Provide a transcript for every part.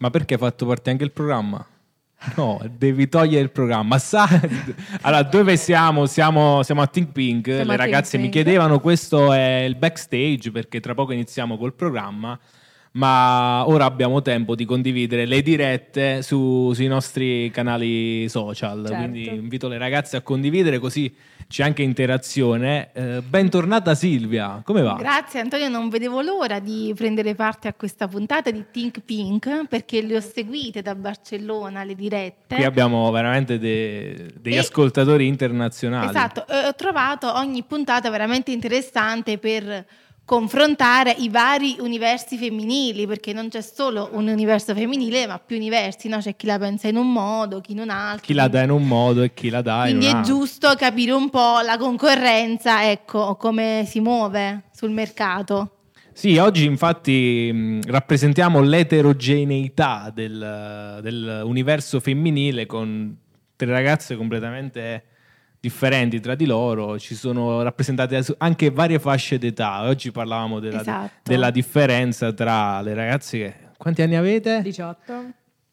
Ma perché hai fatto parte anche il programma? No, devi togliere il programma. Allora, dove siamo? Siamo a Think Pink. Le ragazze mi chiedevano, questo è il backstage perché tra poco iniziamo col programma, ma ora abbiamo tempo di condividere le dirette sui nostri canali social. Certo. Quindi invito le ragazze a condividere, così c'è anche interazione. Bentornata Silvia, come va? Grazie Antonio, non vedevo l'ora di prendere parte a questa puntata di Think Pink perché le ho seguite da Barcellona, le dirette. Qui abbiamo veramente degli ascoltatori internazionali. Esatto, ho trovato ogni puntata veramente interessante per confrontare i vari universi femminili, perché non c'è solo un universo femminile, ma più universi, no? C'è chi la pensa in un modo, chi in un altro. Chi la dà in un modo e chi la dà in un altro. Quindi è giusto capire un po' la concorrenza, ecco, come si muove sul mercato. Sì, oggi infatti rappresentiamo l'eterogeneità dell'universo femminile con 3 ragazze completamente differenti tra di loro. Ci sono rappresentate anche varie fasce d'età. Oggi parlavamo della differenza tra le ragazze che... Quanti anni avete? 18.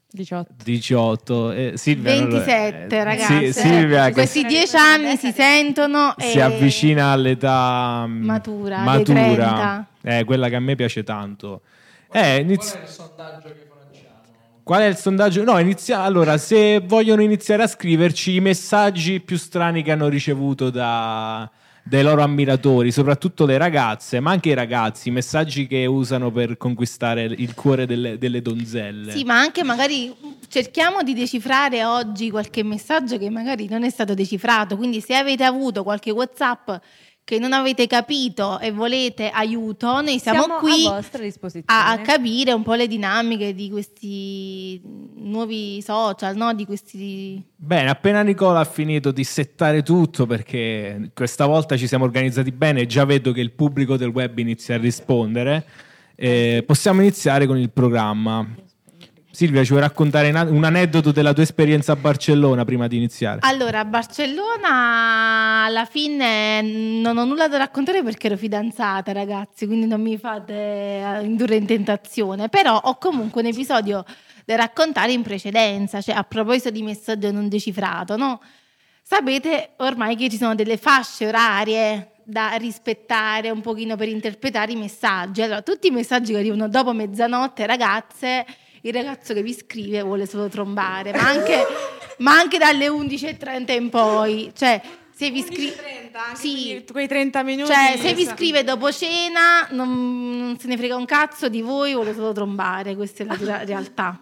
Silvia 27 ragazze. Silvia, questi 10 anni si sentono si avvicina all'età matura. 30. Quella che a me piace tanto. Qual è il sondaggio che facciamo? Qual è il sondaggio? No, allora, se vogliono iniziare a scriverci i messaggi più strani che hanno ricevuto dai loro ammiratori, soprattutto le ragazze, ma anche i ragazzi, messaggi che usano per conquistare il cuore delle donzelle. Sì, ma anche magari cerchiamo di decifrare oggi qualche messaggio che magari non è stato decifrato, quindi se avete avuto qualche WhatsApp che non avete capito e volete aiuto, noi siamo qui a vostra disposizione a capire un po' le dinamiche di questi nuovi social, no? Di questi... Bene, appena Nicola ha finito di settare tutto, perché questa volta ci siamo organizzati bene, già vedo che il pubblico del web inizia a rispondere, possiamo iniziare con il programma. Silvia, ci vuoi raccontare un aneddoto della tua esperienza a Barcellona prima di iniziare? Allora, a Barcellona alla fine non ho nulla da raccontare perché ero fidanzata, ragazzi, quindi non mi fate indurre in tentazione, però ho comunque un episodio da raccontare in precedenza, cioè a proposito di messaggio non decifrato, no? Sapete ormai che ci sono delle fasce orarie da rispettare un pochino per interpretare i messaggi. Allora, tutti i messaggi che arrivano dopo mezzanotte, ragazze... Il ragazzo che vi scrive vuole solo trombare, ma anche dalle 11:30 in poi. Cioè, se vi scrive... Sì, quei 30 minuti... Cioè, se vi scrive dopo cena, non se ne frega un cazzo di voi, vuole solo trombare. Questa è la realtà.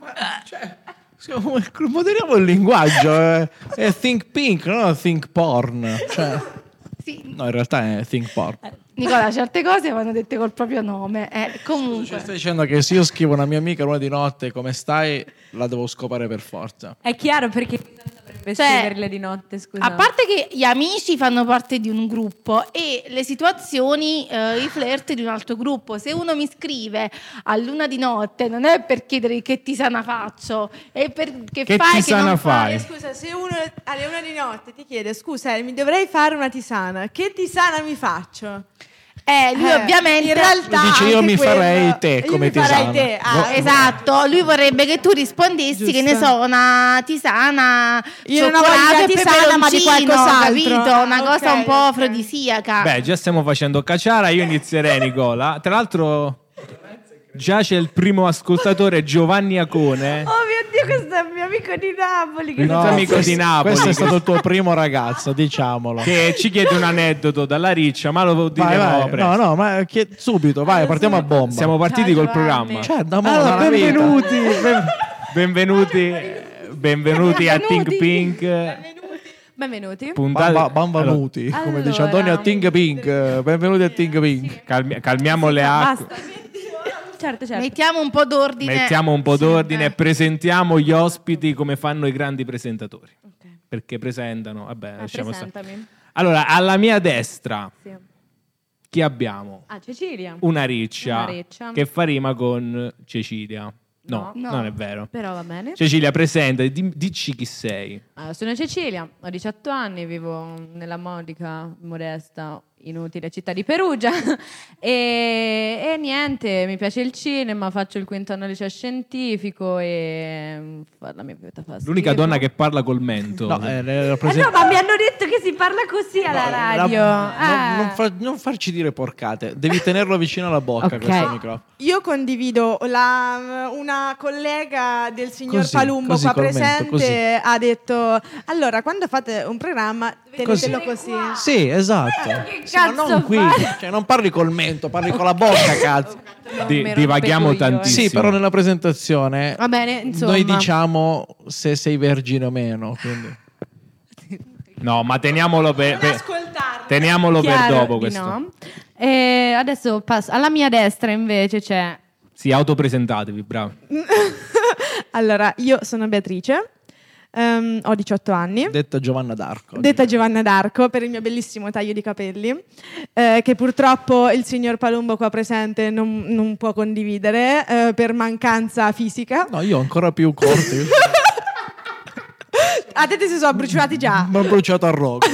Moderiamo il linguaggio. È Think Pink, non Think Porn. Cioè... Sì. No, in realtà è Think Porn. Nicola, certe cose vanno dette col proprio nome. Comunque. Cioè, stai dicendo che se io scrivo a una mia amica l'una di notte come stai, la devo scopare per forza. È chiaro perché dovrebbe scriverle di notte, scusa. A parte che gli amici fanno parte di un gruppo e le situazioni, i flirt di un altro gruppo. Se uno mi scrive all'una di notte non è per chiedere che tisana faccio, è perché che fai tisana che non fai. Scusa, se uno alle 1 di notte ti chiede scusa, mi dovrei fare una tisana, che tisana mi faccio? Lui ovviamente in realtà dice io mi farei te io come mi farei tisana. te. Esatto, lui vorrebbe che tu rispondessi Giusto. che ne so, una tisana, io non ho voglia di tisana ma di qualcos'altro, capito? Una cosa un po' ok. afrodisiaca. Beh, già stiamo facendo caciara, io inizierei, Nicola. Tra l'altro già c'è il primo ascoltatore, Giovanni Acone. Oh mio Dio, questo è il mio amico di Napoli. Il tuo amico di Napoli. Questo è stato il tuo primo ragazzo, diciamolo. Che ci chiede un aneddoto dalla Riccia, ma lo diremo presto. No, ma subito, vai, partiamo a bomba. Siamo partiti col programma. Cioè, benvenuti a Think Pink. Benvenuti. Benvenuti, come dice Antonio a Think Pink. Benvenuti a Think Pink. Calmiamo le acque. Basta. Certo. Mettiamo un po' d'ordine. Presentiamo gli ospiti come fanno i grandi presentatori. Okay. Perché presentano, vabbè, lasciamo stare. Presentami. Allora, alla mia destra Sì. chi abbiamo? Cecilia. Una riccia, Una riccia. che fa rima con Cecilia. No, non è vero. Però va bene. Cecilia, presenta, dici chi sei. Sono Cecilia, ho 18 anni, vivo nella modica, modesta inutile città di Perugia e niente, mi piace il cinema, faccio il quinto anno liceo scientifico e la mia vita fa L'unica schifo. donna che parla col mento. no, ma mi hanno detto che si parla così alla radio. Non farci dire porcate, devi tenerlo vicino alla bocca Ok. questo microfono. Io condivido una collega del signor Così, Palumbo così, qua col mento, presente così. ha detto allora quando fate un programma tenetelo così. Sì, esatto. Sì, ma cazzo non qui, fai? cioè non parli col mento, parli con la bocca, cazzo. Divaghiamo rompe i coglioni. tantissimo. Sì, però nella presentazione Va bene, insomma. noi diciamo se sei vergine o meno, quindi. No, ma teniamolo per Ascoltarlo. teniamolo per Chiaro dopo di questo. no. E adesso passo alla mia destra invece c'è Sì, autopresentatevi, bravo. Allora, io sono Beatrice, ho 18 anni. Detta Giovanna d'Arco. Detta Giovanna d'Arco per il mio bellissimo taglio di capelli, che purtroppo il signor Palumbo qua presente non può condividere per mancanza fisica. No, io ho ancora più corti. A te si sono bruciati già. Mi ho bruciato a rogo.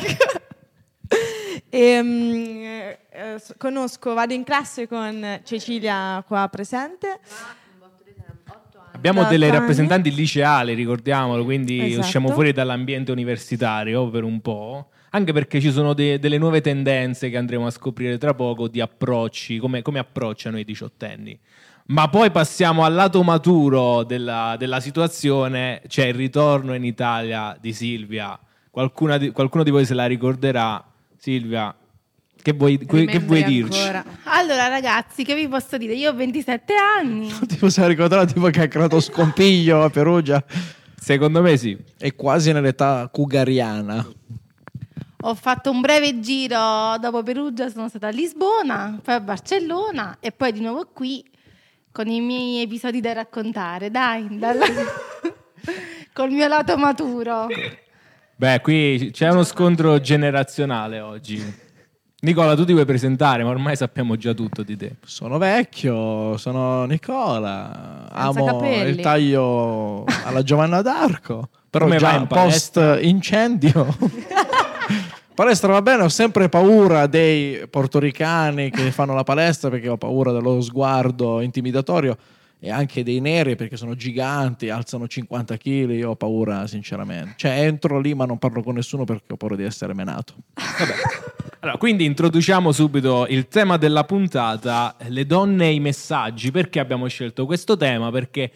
Vado in classe con Cecilia qua presente. Abbiamo Da delle 8 anni. rappresentanti liceali, ricordiamolo, quindi Esatto. usciamo fuori dall'ambiente universitario per un po', anche perché ci sono delle nuove tendenze che andremo a scoprire tra poco di approcci, come approcciano i diciottenni. Ma poi passiamo al lato maturo della situazione, c'è il ritorno in Italia di Silvia. Qualcuno di voi se la ricorderà. Silvia, che vuoi dirci? ancora. Allora ragazzi, che vi posso dire? Io ho 27 anni. Tipo se la ricordare tipo che ha creato scompiglio a Perugia. Secondo me sì. È quasi nell'età cugariana. Ho fatto un breve giro dopo Perugia, sono stata a Lisbona, poi a Barcellona e poi di nuovo qui con i miei episodi da raccontare, dai, col mio lato maturo. Beh, qui c'è uno scontro generazionale oggi. Nicola, tu ti vuoi presentare, ma ormai sappiamo già tutto di te. Sono vecchio, sono Nicola, amo capelli. il taglio alla Giovanna d'Arco, però Come vai già in post palestra? incendio. Palestra va bene, ho sempre paura dei portoricani che fanno la palestra perché ho paura del loro sguardo intimidatorio e anche dei neri perché sono giganti, alzano 50 kg, io ho paura sinceramente. Cioè entro lì ma non parlo con nessuno perché ho paura di essere menato. Allora, quindi introduciamo subito il tema della puntata, le donne e i messaggi. Perché abbiamo scelto questo tema? Perché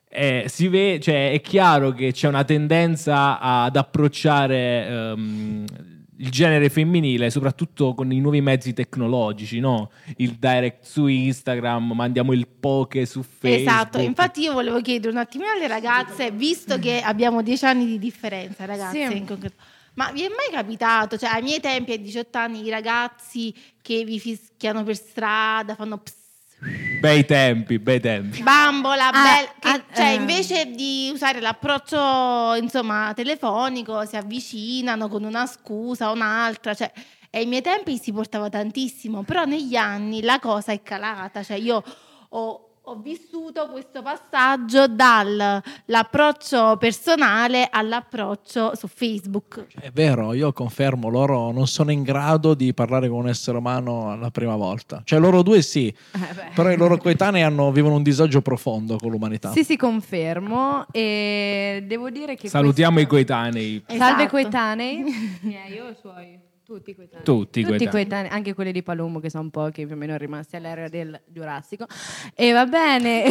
è chiaro che c'è una tendenza ad approcciare il genere femminile, soprattutto con i nuovi mezzi tecnologici, no? Il direct su Instagram, mandiamo il poke su Facebook. Esatto, infatti io volevo chiedere un attimino alle ragazze, visto che abbiamo 10 anni di differenza, ragazze, Sì. in concreto, ma vi è mai capitato, cioè ai miei tempi, ai 18 anni, i ragazzi che vi fischiano per strada, fanno pss, Bei tempi. bambola, cioè invece di usare l'approccio insomma telefonico si avvicinano con una scusa o un'altra, cioè e ai miei tempi si portava tantissimo, però negli anni la cosa è calata, cioè io ho vissuto questo passaggio dall'approccio personale all'approccio su Facebook. È vero, io confermo, loro non sono in grado di parlare con un essere umano la prima volta. Cioè loro due sì, però i loro coetanei vivono un disagio profondo con l'umanità. Sì, confermo. E devo dire che Salutiamo i coetanei. Salve Esatto. coetanei. Io e i suoi. Tutti coetanei. Tutti Tutti coetanei. coetanei, anche quelli di Palumbo che sono pochi, più o meno rimasti all'era del Giurassico. E va bene.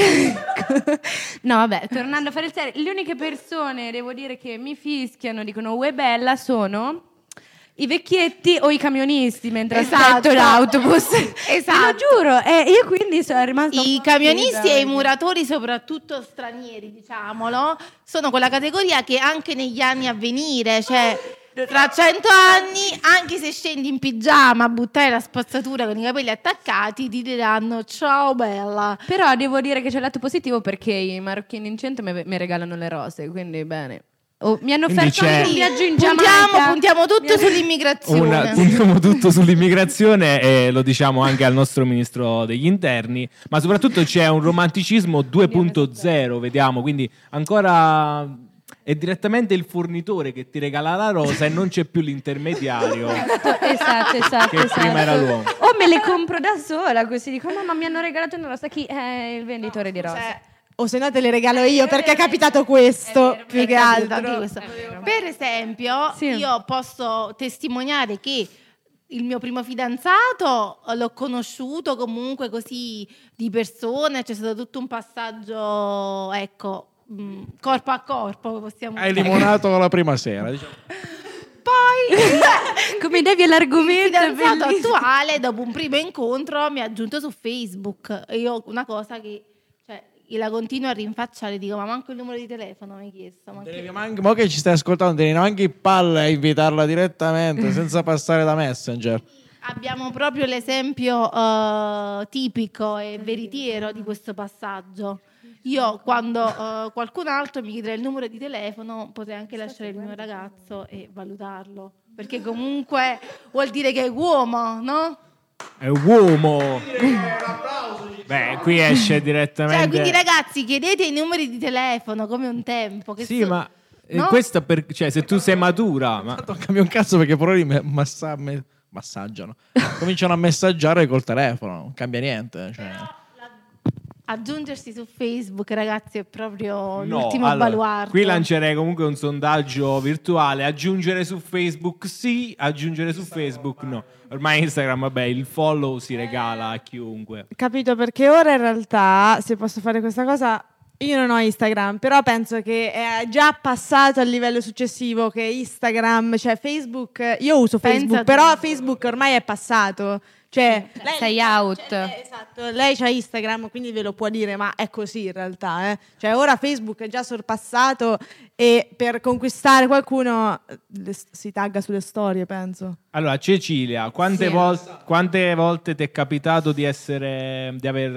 No, vabbè, tornando a fare il serio, le uniche persone, devo dire, che mi fischiano, dicono "Uè bella", sono i vecchietti o i camionisti mentre Esatto. aspetto l'autobus. Esatto. Te lo giuro, io quindi sono rimasta un I po' camionisti stupida. e i muratori, soprattutto stranieri, diciamolo, sono quella categoria che anche negli anni a venire, cioè tra 100 anni, anche se scendi in pigiama a buttare la spazzatura con i capelli attaccati, ti diranno "ciao bella". Però devo dire che c'è il lato positivo perché i marocchini in centro mi regalano le rose, quindi bene. Mi hanno Quindi offerto c'è- anche un viaggio in Giamaica. Puntiamo tutto sull'immigrazione. Puntiamo tutto sull'immigrazione e lo diciamo anche al nostro ministro degli interni, ma soprattutto c'è un romanticismo 2.0, vediamo, quindi ancora è direttamente il fornitore che ti regala la rosa e non c'è più l'intermediario. Esatto. Che prima era l'uomo. O me le compro da sola, così dico, mamma mi hanno regalato una rosa, chi è il venditore di rose? O se no te le regalo io perché è capitato questo, più che altro. Per esempio, io posso testimoniare che il mio primo fidanzato l'ho conosciuto comunque così di persona, c'è stato tutto un passaggio, ecco, corpo a corpo, possiamo Hai limonato la prima sera, diciamo. Poi Come devi l'argomento? il fidanzato attuale, dopo un primo incontro, mi ha aggiunto su Facebook. Io una cosa che la continuo a rinfacciare, dico, ma manco il numero di telefono mi hai chiesto. Mo che ci stai ascoltando, devi neanche in palle a invitarla direttamente senza passare da Messenger. Abbiamo proprio l'esempio tipico e veritiero di questo passaggio. Io quando qualcun altro mi chiederà il numero di telefono potrei anche lasciare il mio ragazzo e valutarlo, perché comunque vuol dire che è uomo, no? È uomo. Beh, qui esce direttamente. Cioè, quindi ragazzi, chiedete i numeri di telefono come un tempo. Che sì, ma no? questo cioè, se tu sei matura, ma Non cambia un cazzo perché poi loro massaggiano. Cominciano a messaggiare col telefono, non cambia niente. Cioè. Aggiungersi su Facebook, ragazzi, è proprio no, l'ultimo allora, baluardo. qui lancerei comunque un sondaggio virtuale. Aggiungere su Facebook sì, aggiungere su Facebook no. Ormai Instagram, vabbè, il follow si regala a chiunque. Capito, perché ora in realtà, se posso fare questa cosa, io non ho Instagram, però penso che è già passato al livello successivo che Instagram, cioè Facebook, io uso Facebook, però Facebook ormai è passato. Cioè, sei out. Esatto, lei c'ha Instagram, quindi ve lo può dire, ma è così in realtà. Cioè, ora Facebook è già sorpassato e per conquistare qualcuno si tagga sulle storie, penso. Allora, Cecilia, quante volte ti è capitato di essere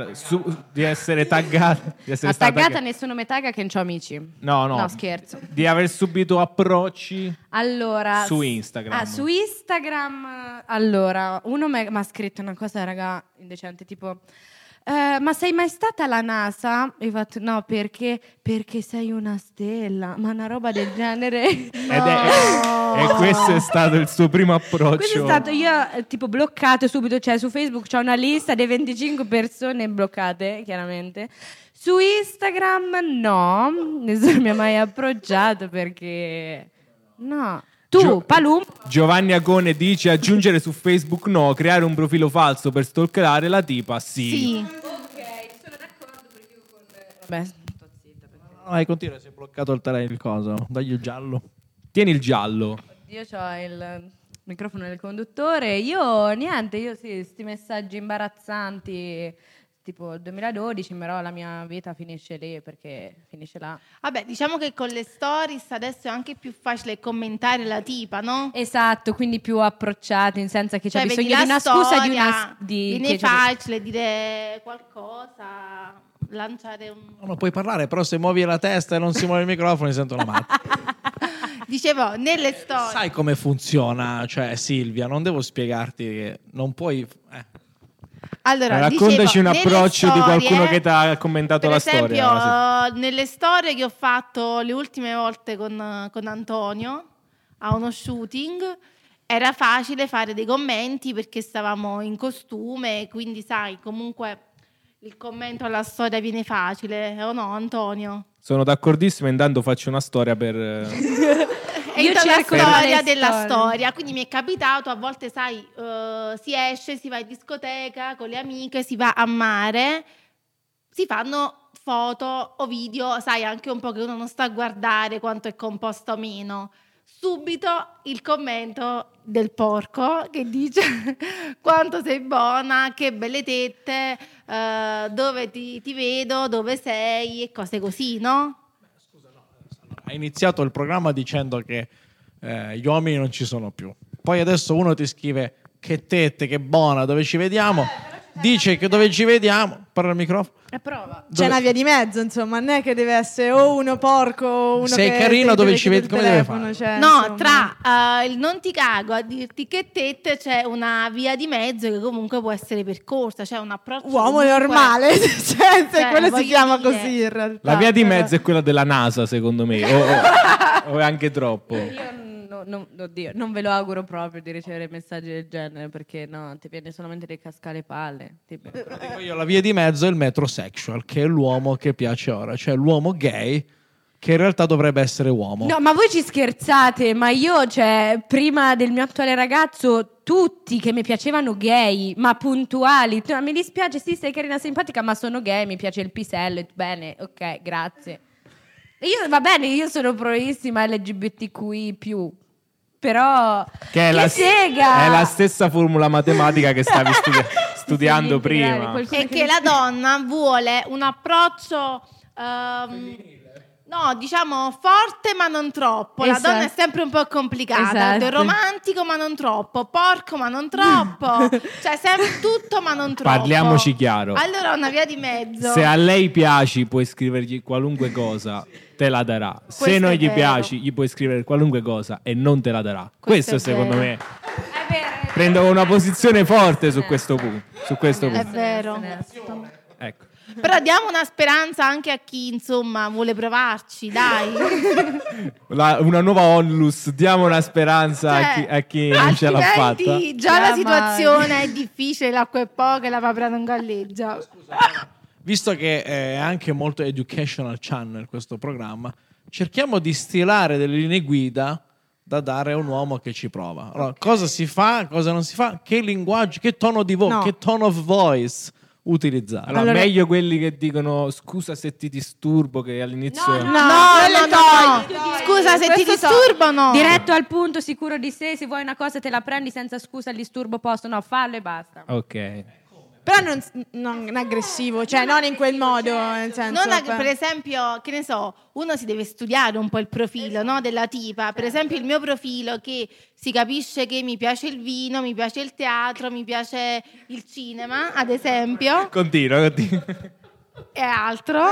taggata? Di essere stata taggata, nessuno mi tagga che non c'ho amici. No, scherzo. Di aver subito approcci Allora, su Instagram. Su Instagram, allora, uno mi ha scritto una cosa, raga, indecente, tipo... ma sei mai stata alla NASA? E ho fatto no, perché sei una stella, ma una roba del genere. E questo è stato il suo primo approccio. Questo è stato io tipo bloccato subito, cioè su Facebook c'ho una lista di 25 persone bloccate, chiaramente. Su Instagram no, nessuno mi ha mai approcciato perché no. Tu, Palum? Giovanni Agone dice aggiungere su Facebook no, creare un profilo falso per stalkerare la tipa sì. Ok, sono d'accordo perché io con... Vabbè, sto zitta. Vai, continua, si è bloccato il coso. Dagli il giallo. Tieni il giallo. Io ho il microfono del conduttore. Io sti messaggi imbarazzanti tipo il 2012, però la mia vita finisce lì perché finisce là. Vabbè, diciamo che con le stories adesso è anche più facile commentare la tipa, no? Esatto, quindi più approcciati, in senso che c'è vedi bisogno di una storia, scusa viene facile dire qualcosa, lanciare un... Non puoi parlare, però se muovi la testa e non si muove il microfono si sentono male. Dicevo, nelle storie... Sai come funziona, cioè Silvia, non devo spiegarti che non puoi... Allora, raccontaci un approccio storie, di qualcuno che ti ha commentato la storia. Per esempio, nelle storie che ho fatto le ultime volte con Antonio a uno shooting, era facile fare dei commenti perché stavamo in costume, quindi sai, comunque il commento alla storia viene facile, o no, Antonio? Sono d'accordissimo, intanto faccio una storia per... Io cerco la storia della storia, quindi mi è capitato a volte, sai, si esce, si va in discoteca con le amiche, si va a mare, si fanno foto o video, sai, anche un po' che uno non sta a guardare quanto è composto o meno. Subito il commento del porco che dice quanto sei buona, che belle tette, dove ti vedo, dove sei e cose così, no? Ha iniziato il programma dicendo che gli uomini non ci sono più. Poi adesso uno ti scrive che tette, che buona, dove ci vediamo? dice che dove ci vediamo, parla al microfono. Prova. C'è una via di mezzo, insomma, non è che deve essere o uno porco o uno Sei che carino, dove ci vedi, come deve telefono, fare? cioè, No, insomma. tra il non ti cago a dirti che tette c'è una via di mezzo che comunque può essere percorsa, c'è un approccio uomo comunque- normale, cioè, se quello si voglio chiama dire- così in realtà. La via di però- mezzo è quella della NASA, secondo me. O è anche troppo. Io oddio, non ve lo auguro proprio di ricevere messaggi del genere, perché no, ti viene solamente di cascare le palle. Tipo. Dico io, la via di mezzo è il metrosexual, che è l'uomo che piace ora, cioè l'uomo gay che in realtà dovrebbe essere uomo. No, ma voi ci scherzate, ma io, cioè, prima del mio attuale ragazzo, tutti che mi piacevano gay, ma puntuali. Mi dispiace, sì, sei carina, simpatica, ma sono gay, mi piace il pisello, bene, ok, grazie. Io, va bene, io sono proissima LGBTQI+, però Che è, sega! è la stessa formula matematica che stavi studiando Sì, integrali, prima. qualcuno È che la donna vuole un approccio no, diciamo forte ma non troppo. La Esatto. donna è sempre un po' complicata. Esatto. Romantico ma non troppo, porco ma non troppo. Cioè sempre tutto ma non troppo. Parliamoci chiaro. Allora una via di mezzo. Se a lei piaci, puoi scrivergli qualunque cosa, te la darà. Se Questo non è gli vero. piaci, gli puoi scrivere qualunque cosa e non te la darà. Questo è secondo vero. me. È vero, è vero. Prendo una posizione forte su questo punto. Su questo È punto. vero. Ecco. Però diamo una speranza anche a chi insomma vuole provarci, dai. Una nuova onlus, diamo una speranza a chi non ce l'ha fatta. altrimenti già la Mai. situazione è difficile, l'acqua è poca e la papera non galleggia. Visto che è anche molto educational channel questo programma, cerchiamo di stilare delle linee guida da dare a un uomo che ci prova. Allora, cosa si fa, cosa non si fa, che linguaggio, che tono di voce, No. che tone of voice utilizzare. Allora, Allora- meglio quelli che dicono scusa se ti disturbo, che all'inizio... No, No. Scusa se ti Questo disturbo, no. Diretto al punto, sicuro di sé, se vuoi una cosa te la prendi senza scusa, il disturbo posto, no, fallo e basta. Ok. Però non aggressivo, cioè non in quel modo, nel senso, Per esempio, che ne so, uno si deve studiare un po' il profilo, no, della tipa. Per esempio il mio profilo, che si capisce che mi piace il vino, mi piace il teatro, mi piace il cinema, ad esempio, Continua. e altro.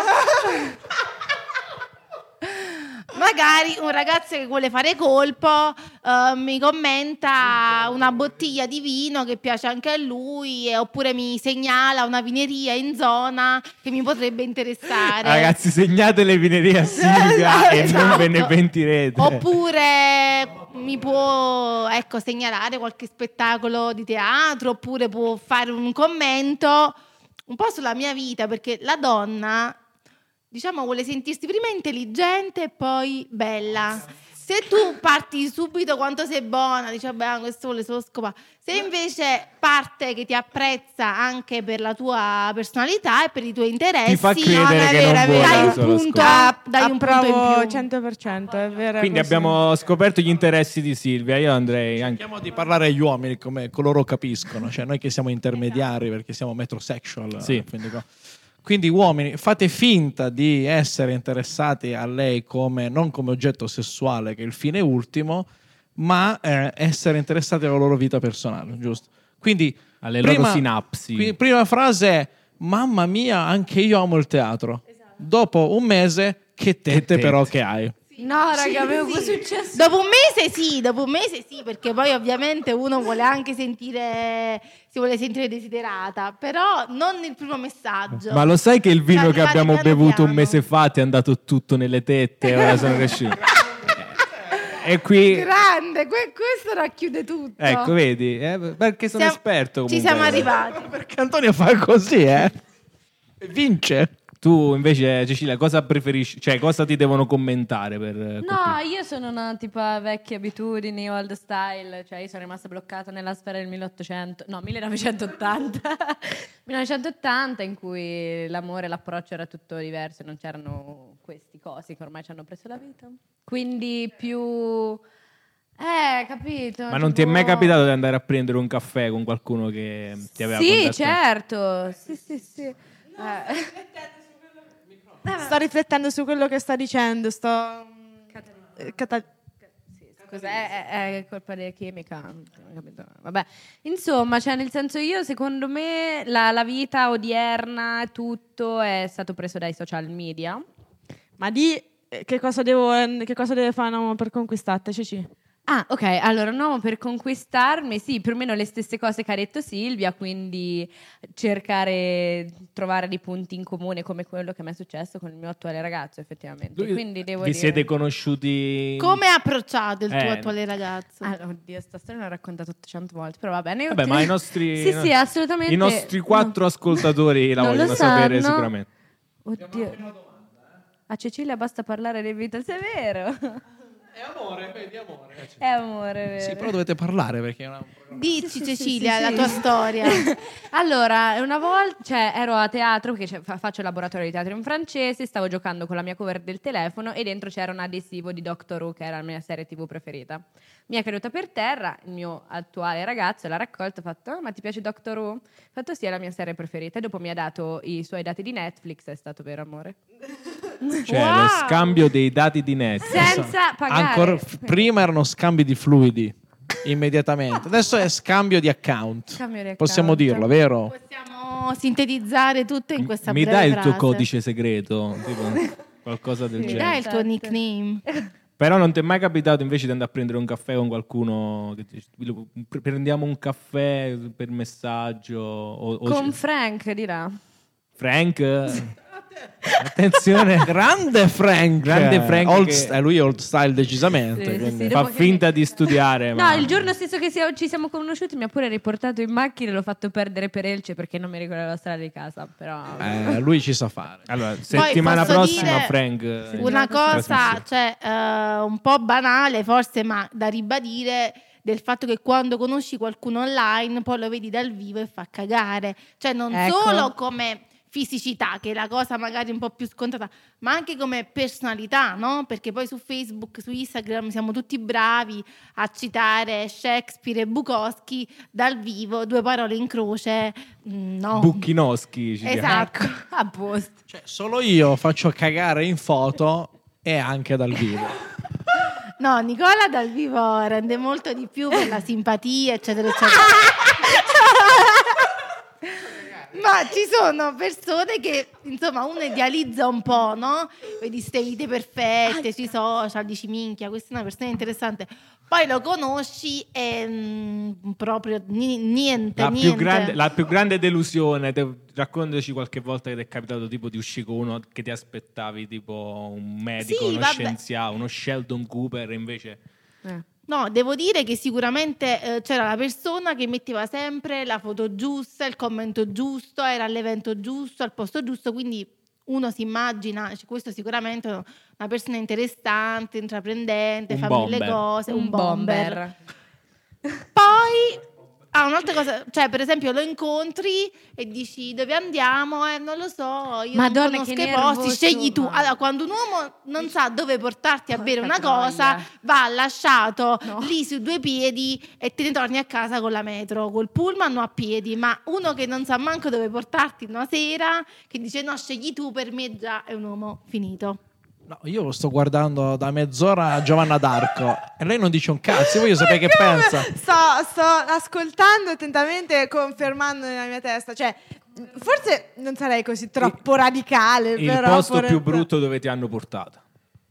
Magari un ragazzo che vuole fare colpo mi commenta una bottiglia di vino che piace anche a lui, oppure mi segnala una vineria in zona che mi potrebbe interessare. Ragazzi, segnate le vinerie a Silvia e non ve ne Esatto. pentirete. Oppure mi può segnalare qualche spettacolo di teatro, oppure può fare un commento un po' sulla mia vita, perché la donna, diciamo, vuole sentirsi prima intelligente e poi bella. Se tu parti subito quanto sei buona, dici vabbè, questo vuole solo scopare. Se invece parte che ti apprezza anche per la tua personalità e per i tuoi interessi, Ti fa credere che non vuole dai un solo punto, scopare. dai un punto approvo in più. 100%, è vero. Quindi così. abbiamo scoperto gli interessi di Silvia. Io andrei anche... Cerchiamo di parlare agli uomini come coloro capiscono, cioè noi che siamo intermediari perché siamo metrosexual. Sì. Quindi uomini, fate finta di essere interessati a lei non come oggetto sessuale, che è il fine ultimo, ma essere interessati alla loro vita personale, giusto? Quindi Alle loro sinapsi. Quindi prima frase è: mamma mia, anche io amo il teatro. Dopo un mese, che tette però che hai. No, raga, avevo successo. Dopo un mese sì, perché poi ovviamente uno vuole anche si vuole sentire desiderata, però non il primo messaggio. Ma lo sai che il vino Cioè, che arrivare abbiamo piano bevuto un piano. mese fa ti è andato tutto nelle tette e ora sono cresciuto. E qui... Grande, questo racchiude tutto. Ecco, vedi? Perché sono esperto comunque. Ci siamo arrivati. Perché Antonio fa così, E vince. Tu invece, Cecilia, cosa preferisci? Cioè, cosa ti devono commentare per No, io sono una tipa vecchie abitudini, old style, cioè io sono rimasta bloccata nella sfera del 1980 1980, in cui l'amore e l'approccio era tutto diverso, non c'erano questi cosi che ormai ci hanno preso la vita. Quindi più... capito. Ma non ti è mai capitato di andare a prendere un caffè con qualcuno che ti aveva Sì, contattato? certo. Sì. Sto riflettendo su quello che sta dicendo, È colpa della chimica, capito? Vabbè, insomma, cioè nel senso, io secondo me la vita odierna tutto è stato preso dai social media. Ma che cosa deve fare un uomo per conquistarti, Ceci? Ah, ok, allora un uomo per conquistarmi, sì, più o meno le stesse cose che ha detto Silvia, quindi trovare dei punti in comune come quello che mi è successo con il mio attuale ragazzo, effettivamente. Quindi Vi siete conosciuti? Come è approcciato il tuo attuale ragazzo? Oddio, sta storia l'ho raccontata 800 volte, però va bene. Vabbè, ma i nostri sì, assolutamente. I nostri 4 ascoltatori la non vogliono lo sapere sanno. sicuramente. Oddio. A Cecilia basta parlare dei Beatles, è vero. È amore, vedi, amore. È amore, vero. Sì, però dovete parlare perché è una... Dici, Sì, Cecilia, sì, la sì. tua storia. Allora, una volta, ero a teatro, perché faccio laboratorio di teatro in francese, stavo giocando con la mia cover del telefono e dentro c'era un adesivo di Doctor Who, che era la mia serie TV preferita. Mi è caduta per terra, il mio attuale ragazzo l'ha raccolto, ha fatto: "Oh, ma ti piace Doctor Who?" Ho fatto: "Sì, è la mia serie preferita." E dopo mi ha dato i suoi dati di Netflix, è stato vero amore. Cioè, Wow. lo scambio dei dati di Netflix. Senza pagare. Ancora, prima erano scambi di fluidi, immediatamente. Adesso è scambio di account. Scambio di Possiamo account. dirlo, vero? Possiamo sintetizzare tutto in questa Mi breve dai il tuo frase. codice segreto? Tipo, qualcosa del Mi genere. dai il tuo Esatto. nickname? Però non ti è mai capitato invece di andare a prendere un caffè con qualcuno che dice, prendiamo un caffè per messaggio o Con Frank, di là. Frank? Attenzione, Grande Frank. che- Lui è old style decisamente. Sì, sì, quindi- sì. fa dopo che finta di studiare. No, ma... il giorno stesso che ci siamo conosciuti mi ha pure riportato in macchina e l'ho fatto perdere per Elce perché non mi ricordavo la strada di casa. Però Lui ci sa fare. Allora, settimana posso prossima dire Frank. Una cosa, trasmissione. cioè, un po' banale forse, ma da ribadire, del fatto che quando conosci qualcuno online poi lo vedi dal vivo e fa cagare. Cioè non Ecco. solo come fisicità, che è la cosa magari un po' più scontata, ma anche come personalità, no? Perché poi su Facebook, su Instagram siamo tutti bravi a citare Shakespeare e Bukowski, dal vivo 2 parole in croce, no. Bucchinoschi. ci chiama. Esatto. a posto. Cioè, solo io faccio cagare in foto e anche dal vivo. No, Nicola dal vivo rende molto di più per la simpatia, eccetera, eccetera. Ma ci sono persone che, insomma, uno idealizza un po', no? Vedi ste vite perfette sui social, dici minchia, questa è una persona interessante. Poi lo conosci e proprio niente, niente. La più grande delusione, raccontaci qualche volta che ti è capitato tipo di uscire con uno che ti aspettavi, tipo un medico, Sì, uno vabbè. scienziato, uno Sheldon Cooper, e invece... No, devo dire che sicuramente c'era la persona che metteva sempre la foto giusta, il commento giusto, era all'evento giusto, al posto giusto, quindi uno si immagina, cioè, questo sicuramente è una persona interessante, intraprendente, Un fa mille bomber. cose, un bomber. bomber. Poi un'altra cosa, cioè per esempio lo incontri e dici dove andiamo? Non lo so, io Madonna, non conosco che i nervoso, posti, scegli tu. ma- Allora, quando un uomo non sa dove portarti a bere una Porca cosa, troia. va lasciato No. lì su 2 piedi e te ne torni a casa con la metro, col pullman o a piedi. Ma uno che non sa manco dove portarti una sera, che dice no, scegli tu, per me già è un uomo finito. No, io lo sto guardando da mezz'ora Giovanna d'Arco e lei non dice un cazzo. Io voglio sapere che pensa. Sto ascoltando attentamente, confermando nella mia testa. Cioè, forse non sarei così troppo radicale, Il però posto più vorrebbe- brutto dove ti hanno portata.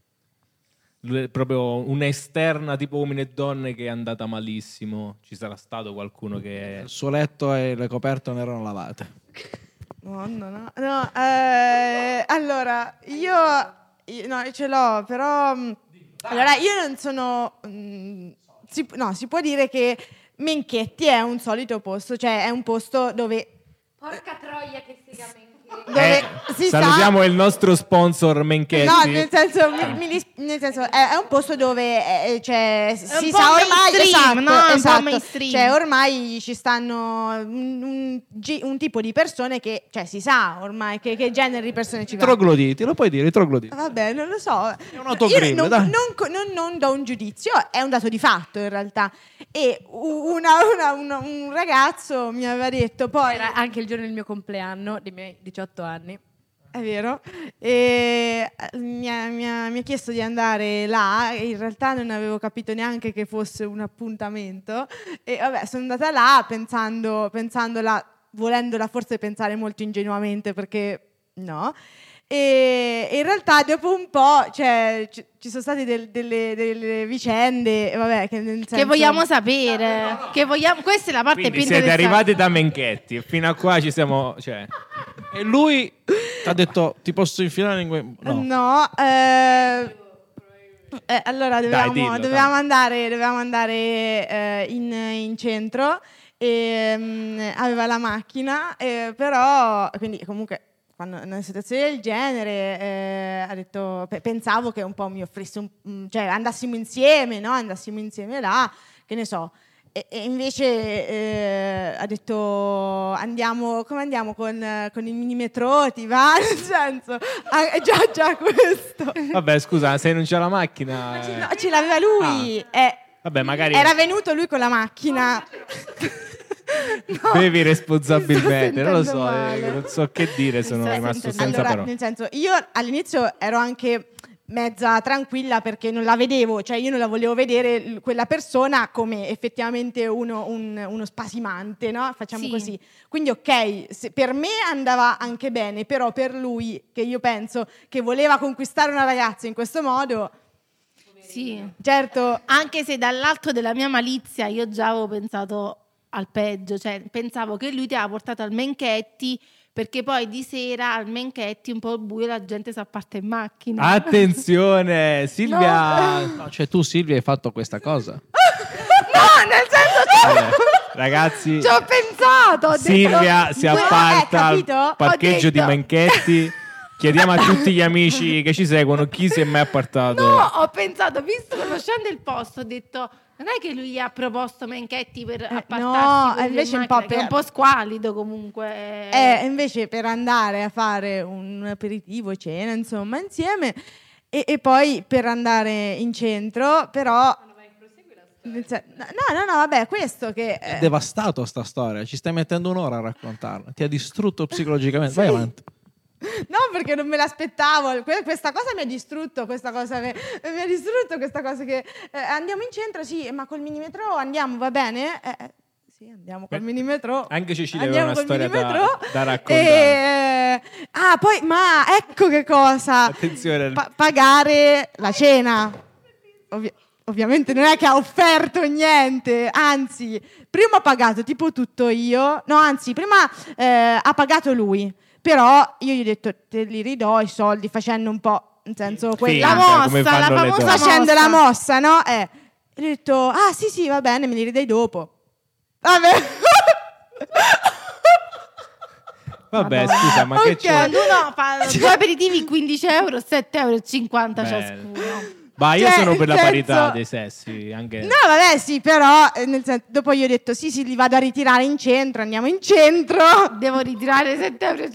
Proprio un'esterna tipo uomini e donne che è andata malissimo. Ci sarà stato qualcuno che... Il suo letto e le coperte non erano lavate. No. Allora, io no, ce l'ho, però allora io non sono si può dire che Menchetti è un solito posto, cioè è un posto dove Porca troia che sega Menchetti. si salutiamo sa. il nostro sponsor Menchetti. No, nel senso, nel senso è un posto dove cioè, si un sa po' ormai, mainstream, no? È un po' esatto. mainstream. Cioè ormai ci stanno un tipo di persone che, cioè si sa ormai che genere di persone ci I va. trogloditi, lo puoi dire, i trogloditi. Vabbè, non lo so. È un autogrill, Io dai. non do un giudizio, è un dato di fatto in realtà. E un ragazzo mi aveva detto poi... Era anche il giorno del mio compleanno, dei miei 18 anni. È vero. E mi ha chiesto di andare là, e in realtà non avevo capito neanche che fosse un appuntamento. E vabbè, sono andata là pensandola, volendola forse pensare molto ingenuamente, perché no. E in realtà dopo un po', cioè, ci sono state delle vicende, vabbè, che nel senso... Che vogliamo sapere. Che vogliamo... Questa è la parte Quindi più siete interessante. arrivati da Menchetti e fino a qua ci siamo... Cioè... E lui ti ha detto ti posso infilare in No, allora dovevamo andare in centro e aveva la macchina, però quindi comunque quando in una situazione del genere ha detto, pensavo che un po' mi offrisse cioè andassimo insieme, no? Andassimo insieme là, che ne so. E invece ha detto come andiamo con il minimetro, ti va? Nel senso, già questo. Vabbè, scusa, se non c'è la macchina... No, ce l'aveva lui. Vabbè, magari... Era venuto lui con la macchina. No, Bevi responsabilmente, non lo so, male. non so che dire, sono rimasto senza allora, parole. nel senso, io all'inizio ero anche mezza tranquilla perché non la vedevo, cioè io non la volevo vedere quella persona come effettivamente uno spasimante, no? Facciamo così. Quindi ok, per me andava anche bene, però per lui, che io penso che voleva conquistare una ragazza in questo modo... Sì. Certo. Anche se dall'alto della mia malizia io già avevo pensato al peggio, cioè pensavo che lui ti aveva portato al Menchetti, perché poi di sera al Menchetti un po' al buio la gente si apparta in macchina. Attenzione, Silvia... No, cioè tu Silvia hai fatto questa cosa. No, nel senso Ragazzi, ci ho pensato. Ho Silvia detto, si apparta al capito? parcheggio Ho di detto- Menchetti. Chiediamo a tutti gli amici che ci seguono chi si è mai appartato. No, ho pensato, visto conoscendo il posto, ho detto non è che lui gli ha proposto Menchetti per appartarsi no, con invece in un po' macchina, che è un po' squallido comunque. Invece per andare a fare un aperitivo, cena, insomma, insieme e poi per andare in centro, però... No, vabbè, questo che... È devastato sta storia, ci stai mettendo un'ora a raccontarla. Ti ha distrutto psicologicamente. Vai avanti. No, perché non me l'aspettavo. Questa cosa mi ha distrutto. Questa cosa che andiamo in centro, sì, ma col minimetro andiamo, va bene? Sì, andiamo col minimetro. Anche Cecilia aveva una col storia minimetro. da raccontare. Poi, ma ecco che cosa. Attenzione. Pagare la cena. Ovviamente non è che ha offerto niente, anzi, prima ho pagato tipo tutto io. No, anzi, prima ha pagato lui. Però io gli ho detto te li ridò i soldi facendo un po', nel senso quella Finta, mossa, come la fanno le famosa donne. facendo mossa. la mossa, no? E gli ho detto sì, va bene, me li ridai dopo. Vabbè. Vabbè, scusa, ma che Ok. c'è? Quando uno fa due aperitivi 15 euro, 7,50 euro Bene. ciascuno. Ma io Cioè, sono per la nel parità senso- dei sessi, anche... No, vabbè, sì, però nel senso, dopo io ho detto sì, li vado a ritirare in centro, andiamo in centro. Devo ritirare 7,50 euro.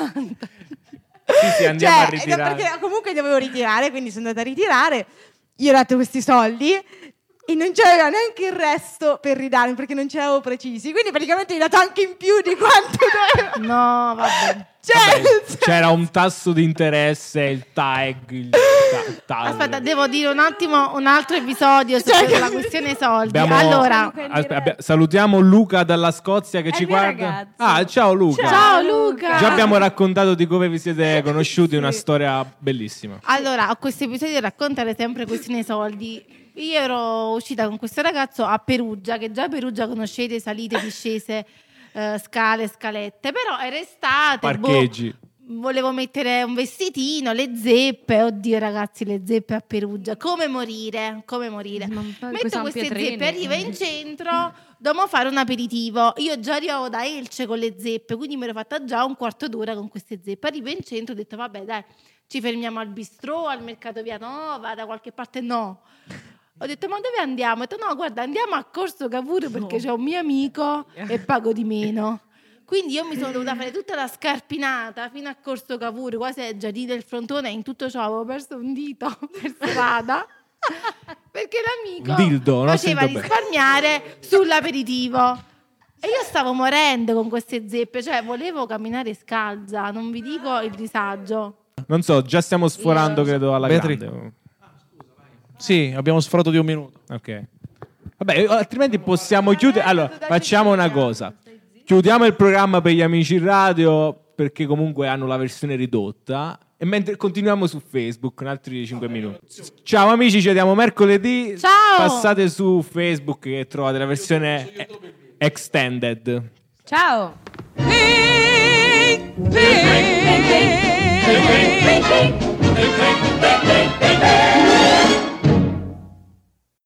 Sì, andiamo a ritirare. Perché comunque dovevo ritirare, quindi sono andata a ritirare. Io ho dato questi soldi e non c'aveva neanche il resto per ridarmi perché non ce l'avevo precisi. Quindi praticamente gli ho dato anche in più di quanto dovevo. No, vabbè. Cioè, Vabbè, c'era un tasso di interesse, il tag, il tag. Aspetta, devo dire un attimo un altro episodio sulla questione soldi. Abbiamo- Allora, salutiamo Luca dalla Scozia che È ci il mio guarda. ragazzo. Ah, ciao Luca. ciao Luca. Già abbiamo raccontato di come vi siete conosciuti, una storia bellissima. Allora, a questo episodio raccontare sempre questione soldi. Io ero uscita con questo ragazzo a Perugia, che già a Perugia conoscete, salite, discese, scale, scalette, però era estate, Parcheggi. volevo mettere un vestitino, le zeppe, oddio ragazzi, le zeppe a Perugia, come morire. Metto queste zeppe, arrivo in centro, dobbiamo fare un aperitivo, io già arrivavo da Elce con le zeppe, quindi mi ero fatta già un quarto d'ora con queste zeppe, arrivo in centro, ho detto vabbè dai, ci fermiamo al bistrò, al mercato Via Nova, da qualche parte no. Ho detto ma dove andiamo? Ho detto no guarda andiamo a Corso Cavour perché c'è un mio amico e pago di meno. Quindi io mi sono dovuta fare tutta la scarpinata fino a Corso Cavour, quasi ai giardini del Frontone, e in tutto ciò avevo perso un dito per strada perché l'amico Un dildo, non ho faceva sentito bene. risparmiare sull'aperitivo. E io stavo morendo con queste zeppe, cioè volevo camminare scalza, non vi dico il disagio. Non so, già stiamo sforando, credo, alla Beatrice. grande. Sì, abbiamo sforato di un minuto. Ok. Vabbè, altrimenti possiamo chiudere. Allora, facciamo una cosa. Chiudiamo il programma per gli amici in radio, perché comunque hanno la versione ridotta. E mentre continuiamo su Facebook, un altri 5 minuti. Ciao amici, ci vediamo mercoledì. Ciao! Passate su Facebook che trovate la versione extended. Ciao. Hey,